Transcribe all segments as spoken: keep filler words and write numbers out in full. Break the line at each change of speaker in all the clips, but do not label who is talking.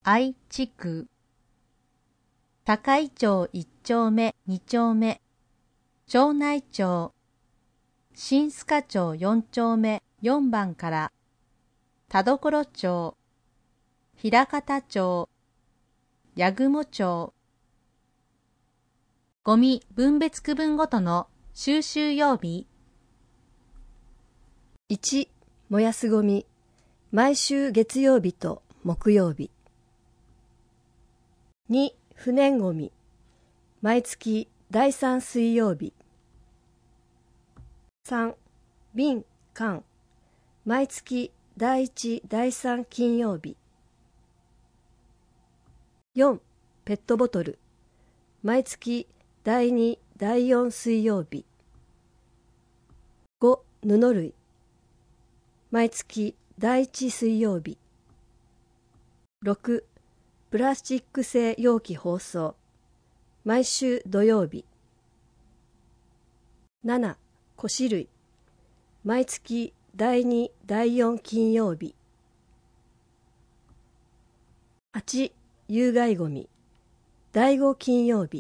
愛知区高井町いっ丁目に丁目町内町新須賀町よん丁目よん番から田所町枚方町八雲町ゴミ分別区分ごとの収集曜日。
いち. 燃やすゴミ毎週月曜日と木曜日。に. 不燃ゴミ毎月だいさん水曜日。さん. 瓶缶毎月だいいちだいさん金曜日。よん. ペットボトル毎月だいにだいよん水曜日。ご. 布類毎月だいいち水曜日。ろく. プラスチック製容器包装毎週土曜日。なな. 古紙類毎月だいにだいよん金曜日。はち. 有害ゴミだいご金曜日。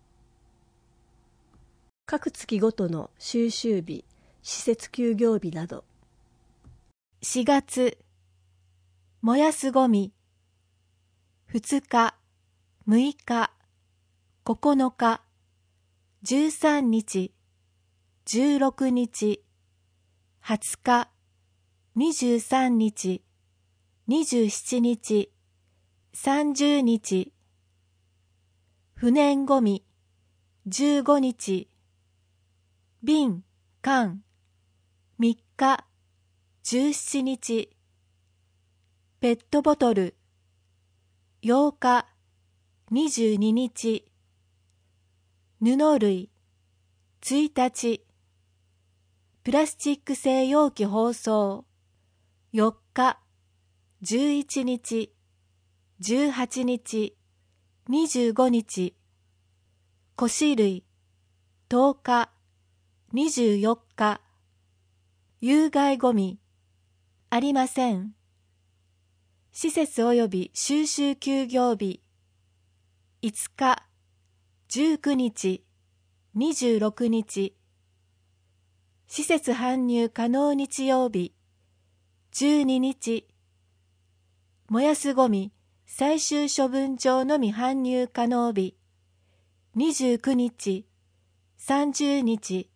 各月ごとの収集日施設休業日など。
しがつ燃やすゴミふつかむいかここのかじゅうさんにちじゅうろくにちはつかにじゅうさんにちにじゅうしちにちさんじゅうにち。不燃ゴミじゅうごにち。瓶缶みっかじゅうしちにち。ペットボトルようかにじゅうににち。布類ついたち。プラスチック製容器包装よっかじゅういちにちじゅうはちにちにじゅうごにち。古紙類とおかにじゅうよっか。有害ゴミありません。施設及び収集休業日いつかじゅうくにちにじゅうろくにち。施設搬入可能日曜日じゅうににち。燃やすゴミ最終処分場のみ搬入可能日にじゅうくにちさんじゅうにち。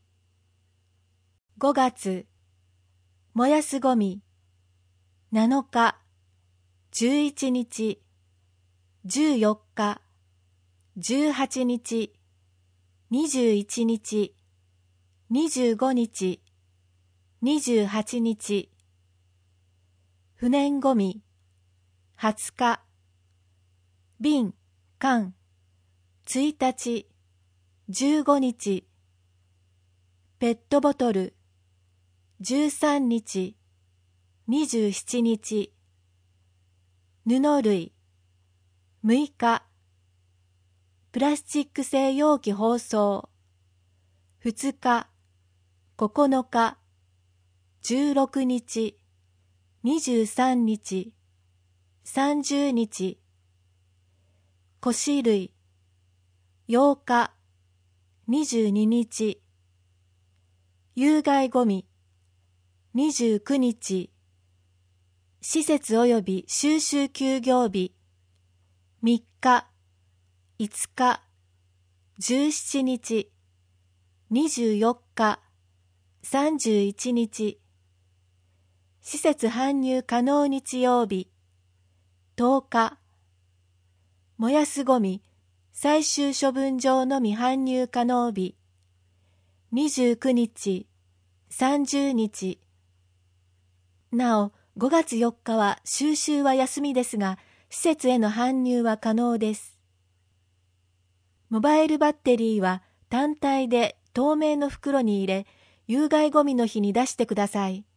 ごがつ燃やすゴミなのかじゅういちにちじゅうよっかじゅうはちにちにじゅういちにちにじゅうごにちにじゅうはちにち。不燃ゴミはつか。瓶缶ついたちじゅうごにち。ペットボトルじゅうさんにちにじゅうしちにち。布類むいか。プラスチック製容器包装ふつかここのかじゅうろくにちにじゅうさんにちさんじゅうにち。古紙類ようかにじゅうににち。有害ゴミにじゅうくにち。施設及び収集休業日みっかいつかじゅうしちにちにじゅうよっかさんじゅういちにち。施設搬入可能日曜日とおか。燃やすゴミ最終処分場のみ搬入可能日にじゅうくにちさんじゅうにち。なおごがつよっかは収集は休みですが施設への搬入は可能です。モバイルバッテリーは単体で透明の袋に入れ有害ゴミの日に出してください。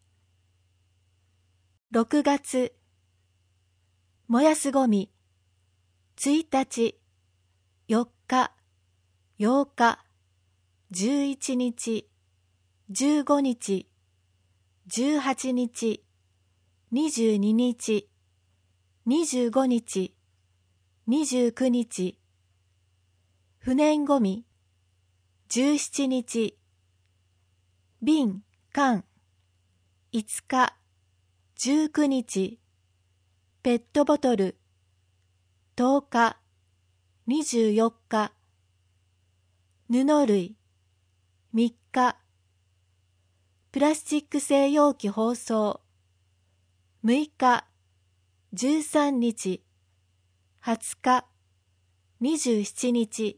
ろくがつ燃やすゴミついたちよっかようかじゅういちにちじゅうごにちじゅうはちにちにじゅうににち。 にじゅうごにち、にじゅうくにち、不燃ごみ、じゅうしちにち、瓶、缶、いつか、じゅうくにち、ペットボトル、とおか、にじゅうよっか、布類、みっか、プラスチック製容器包装、むいか、じゅうさんにち、はつか、にじゅうしちにち、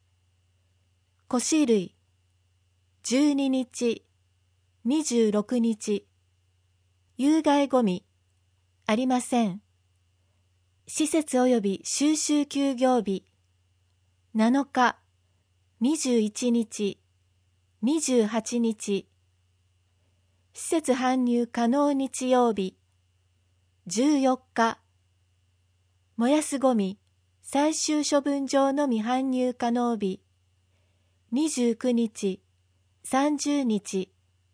腰類、じゅうににち、にじゅうろくにち、有害ごみ、ありません。施設及び収集休業日、なのか、にじゅういちにち、にじゅうはちにち、施設搬入可能日曜日、じゅうよっか、燃やすごみ、最終処分場のみ搬入可能日、にじゅうくにち、さんじゅうにち、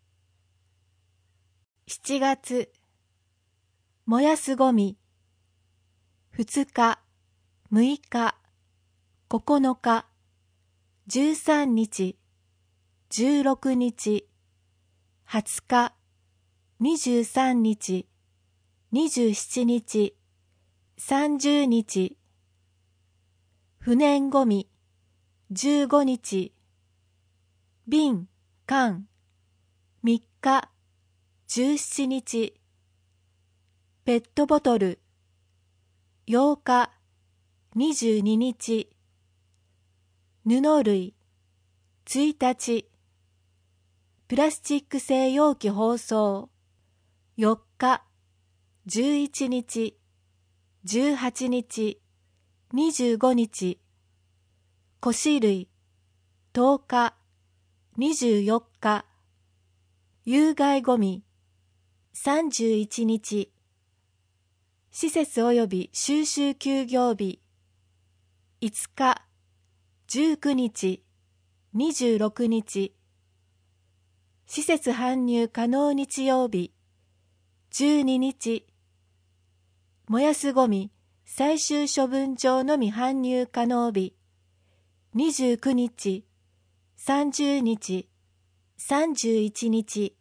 しちがつ、燃やすごみ、ふつか、むいか、ここのか、じゅうさんにち、じゅうろくにち、はつか、にじゅうさんにち、にじゅうしちにち、さんじゅうにち、不燃ごみ、じゅうごにち、瓶、缶、みっか、じゅうしちにち、ペットボトル、ようか、にじゅうににち、布類、ついたち、プラスチック製容器包装、よっか、じゅういちにち、じゅうはちにち、にじゅうごにち、腰類、とおか、にじゅうよっか、有害ごみ、さんじゅういちにち、施設及び収集休業日、いつか、じゅうくにち、にじゅうろくにち、施設搬入可能日曜日、じゅうににち、燃やすごみ最終処分場のみ搬入可能日、にじゅうくにち、さんじゅうにち、さんじゅういちにち、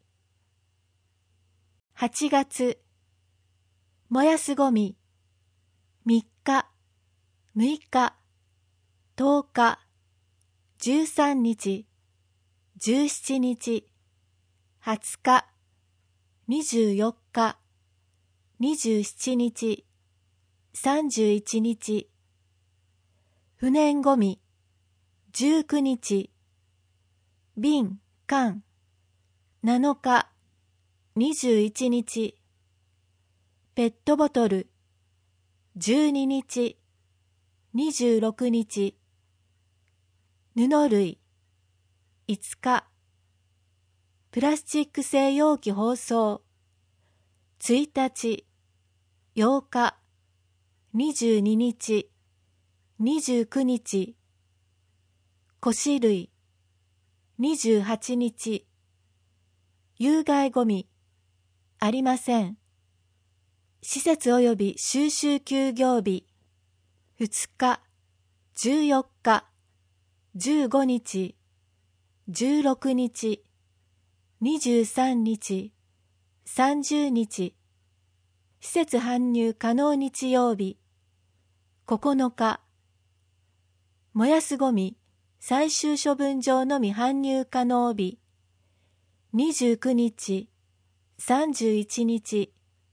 はちがつ、燃やすごみ、みっか、むいか、とおか、じゅうさんにち、じゅうしちにち、はつか、にじゅうよっか、にじゅうしちにち、さんじゅういちにち、不燃ごみ、じゅうくにち、瓶、缶、なのか、にじゅういちにち、ペットボトル、じゅうににち、にじゅうろくにち、布類、いつか、プラスチック製容器包装、ついたち、ようか、にじゅうににち、にじゅうくにち、腰類、にじゅうはちにち、有害ごみ、ありません。施設及び収集休業日、ふつか、じゅうよっか、じゅうごにち、じゅうろくにち、にじゅうさんにち、さんじゅうにち、施設搬入可能日曜日、ここのか、燃やすごみ最終処分場のみ搬入可能日、にじゅうくにち、さんじゅういちにち、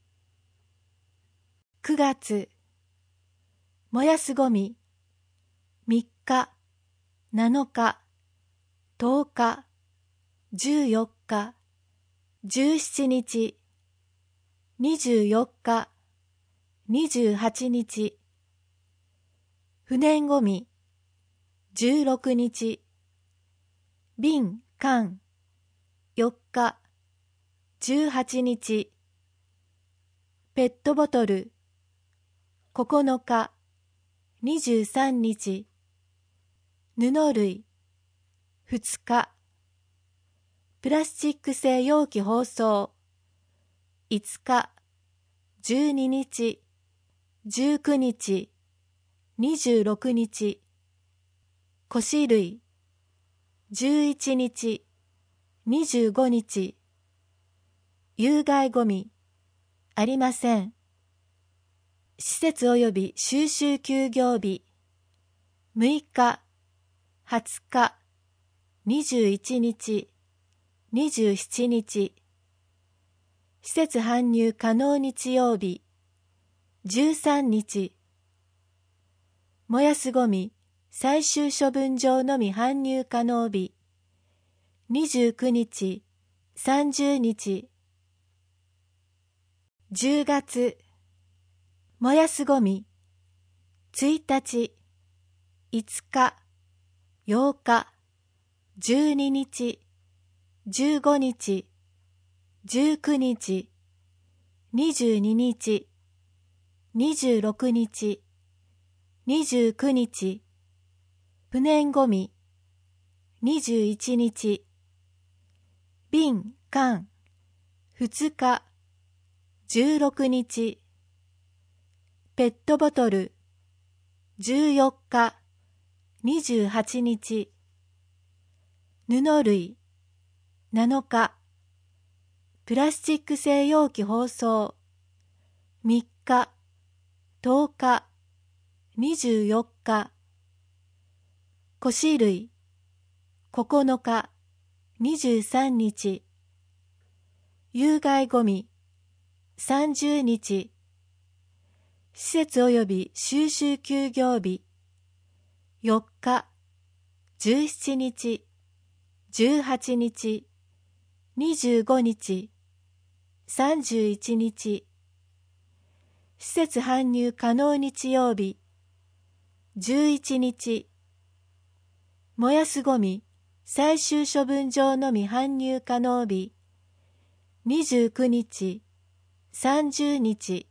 くがつ、燃やすごみ、みっか、なのか、とおか、じゅうよっか、じゅうしちにち、にじゅうよっか、にじゅうはちにち、不燃ごみ、じゅうろくにち、瓶、缶、よっか、じゅうはちにち、ペットボトル、ここのか、にじゅうさんにち、布類、ふつか、プラスチック製容器包装、いつか、じゅうににち、 じゅうくにち、にじゅうろくにち、腰類、じゅういちにち、にじゅうごにち、有害ゴミ、ありません。施設及び収集休業日、むいか、はつか、にじゅういちにち、にじゅうしちにち、施設搬入可能日曜日、じゅうさんにち、燃やすゴミ最終処分場のみ搬入可能日、にじゅうくにち、さんじゅうにち、じゅうがつ、燃やすゴミ、ついたち、いつか、ようか、じゅうににち、じゅうごにち、じゅうくにち、にじゅうににち、にじゅうろくにち、にじゅうくにち、不燃ゴミ、にじゅういちにち、瓶、缶、ふつか、じゅうろくにち、ペットボトル、じゅうよっか、にじゅうはちにち、布類、なのか、プラスチック製容器包装、みっか、とおか、にじゅうよっか、腰類、ここのか、にじゅうさんにち、有害ゴミ、さんじゅうにち、施設及び収集休業日、よっか、じゅうしちにち、じゅうはちにち、にじゅうごにち、さんじゅういちにち、施設搬入可能日曜日、じゅういちにち、燃やすゴミ最終処分場のみ搬入可能日、にじゅうくにち、さんじゅうにち、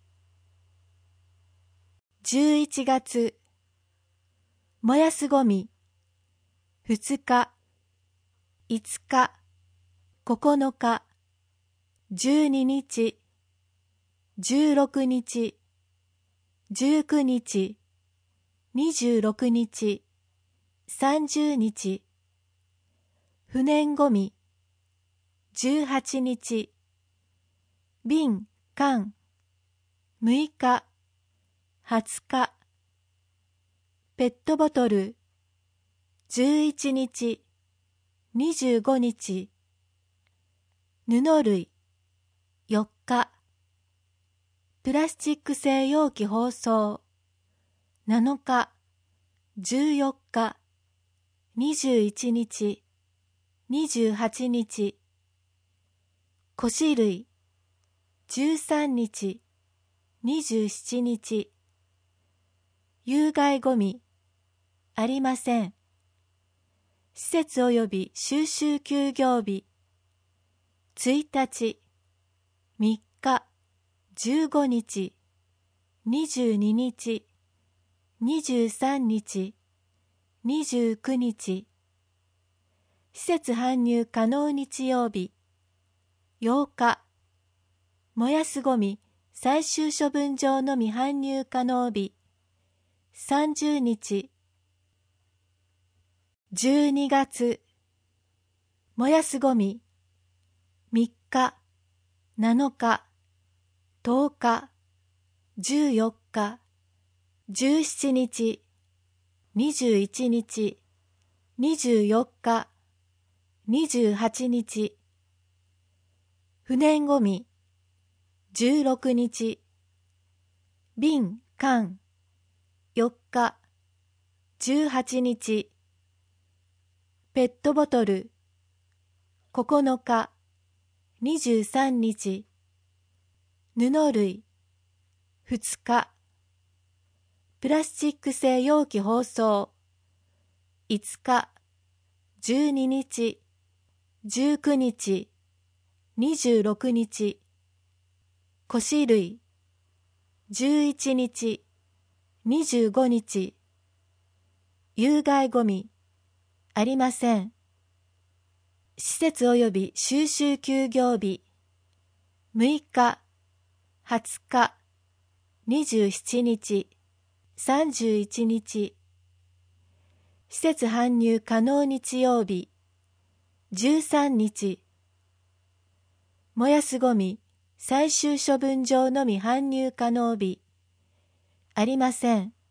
じゅういちがつ、燃やすゴミ、ふつか、いつか、ここのか、じゅうににち、じゅうろくにち、じゅうくにち、にじゅうろくにち、さんじゅうにち、不燃ゴミ、じゅうはちにち、瓶、缶、むいか、はつか、ペットボトル、じゅういちにち、にじゅうごにち、布類、よっか、プラスチック製容器包装、なのか、じゅうよっか、にじゅういちにち、にじゅうはちにち、腰類、じゅうさんにち、にじゅうしちにち、有害ゴミ、ありません。施設及び収集休業日、ついたち、みっか、じゅうごにち、にじゅうににち、にじゅうさんにち、にじゅうくにち、施設搬入可能日曜日、ようか、燃やすゴミ最終処分場のみ搬入可能日、さんじゅうにち、じゅうにがつ、燃やすゴミ、みっか、なのか、とおか、じゅうよっか、じゅうしちにち、にじゅういちにち、にじゅうよっか、にじゅうはちにち、不燃ゴミ、じゅうろくにち、瓶、缶、よっか、じゅうはちにち、ペットボトル、ここのか、にじゅうさんにち、布類、ふつか、プラスチック製容器包装、いつか、じゅうににち、じゅうくにち、にじゅうろくにち、腰類、じゅういちにち、にじゅうごにち、有害ゴミ、ありません。施設及び収集休業日、むいか、はつか、 にじゅうしちにち、さんじゅういちにち、施設搬入可能日曜日、じゅうさんにち、燃やすごみ最終処分場のみ搬入可能日、ありません。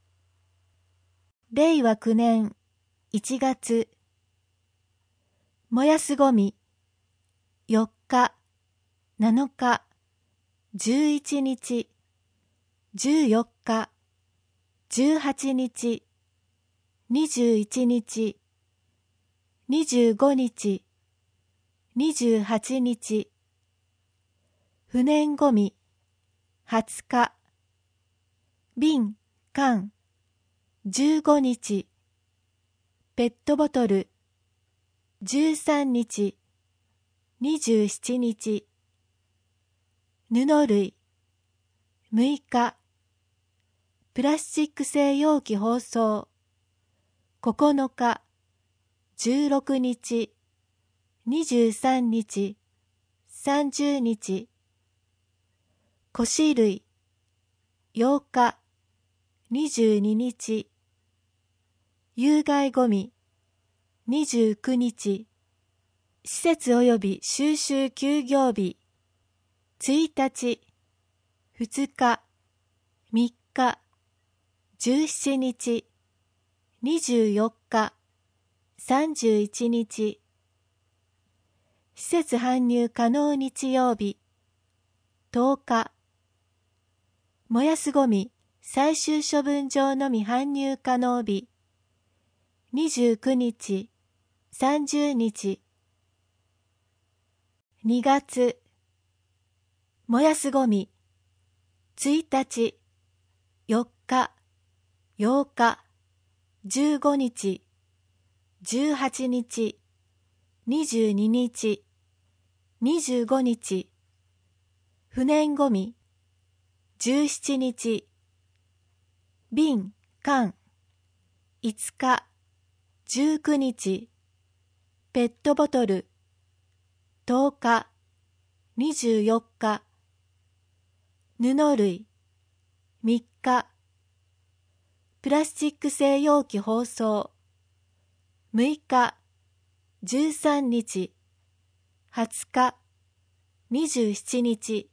れいわきゅうねんいちがつ、燃やすごみよっか、なのか、じゅういちにち、じゅうよっか、じゅうはちにち、にじゅういちにち、にじゅうごにち、にじゅうはちにち、不燃ごみはつか、瓶、缶、じゅうごにち、ペットボトル、じゅうさんにち、にじゅうしちにち、布類、むいか、プラスチック製容器包装、ここのか、じゅうろくにち、にじゅうさんにち、さんじゅうにち、腰類、ようか、にじゅうににち、有害ごみ、にじゅうくにち、施設及び収集休業日、ついたち、ふつか、みっか、じゅうしちにち、にじゅうよっか、さんじゅういちにち、施設搬入可能日曜日、とおか、燃やすごみ最終処分場のみ搬入可能日、にじゅうくにち、さんじゅうにち、にがつ、燃やすごみついたち、よっか、ようか、じゅうごにち、じゅうはちにち、にじゅうににち、にじゅうごにち、不燃ごみじゅうしちにち、瓶、缶、いつか、じゅうくにち、ペットボトル、とおか、にじゅうよっか、布類、みっか、プラスチック製容器包装、むいか、じゅうさんにち、はつか、にじゅうしちにち、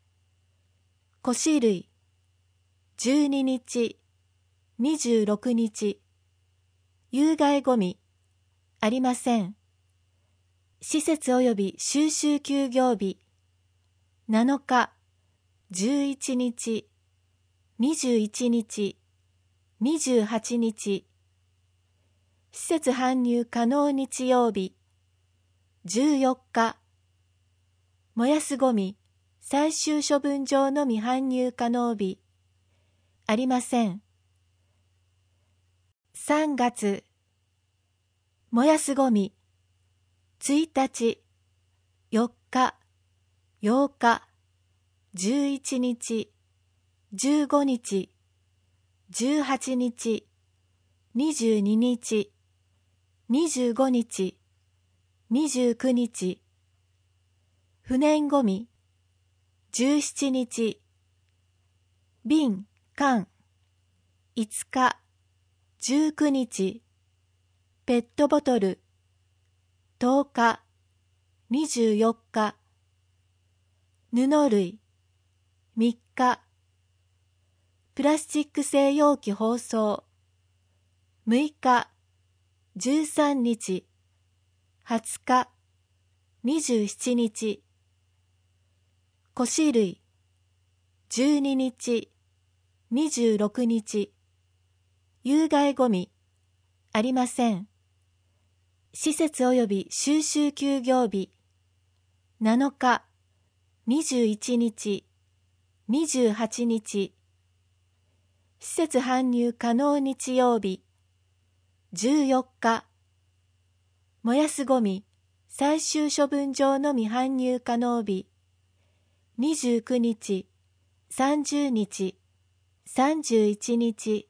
腰類、じゅうににち、にじゅうろくにち、有害ごみ、ありません。施設及び収集休業日、なのか、じゅういちにち、にじゅういちにち、にじゅうはちにち、施設搬入可能日曜日、じゅうよっか、燃やすごみ最終処分場のみ搬入可能日、ありません。さんがつ、燃やすごみついたち、よっか、ようか、じゅういちにち、じゅうごにち、じゅうはちにち、にじゅうににち、にじゅうごにち、にじゅうくにち、不燃ごみじゅうしちにち、瓶、缶、いつか、じゅうくにち、ペットボトル、とおか、にじゅうよっか、布類、みっか、プラスチック製容器包装、むいか、じゅうさんにち、はつか、にじゅうしちにち、腰類、じゅうににち、にじゅうろくにち、有害ごみ、ありません。施設及び収集休業日、なのか、にじゅういちにち、にじゅうはちにち、施設搬入可能日曜日、じゅうよっか、燃やすごみ最終処分場のみ搬入可能日、にじゅうくにち、さんじゅうにち、さんじゅういちにち、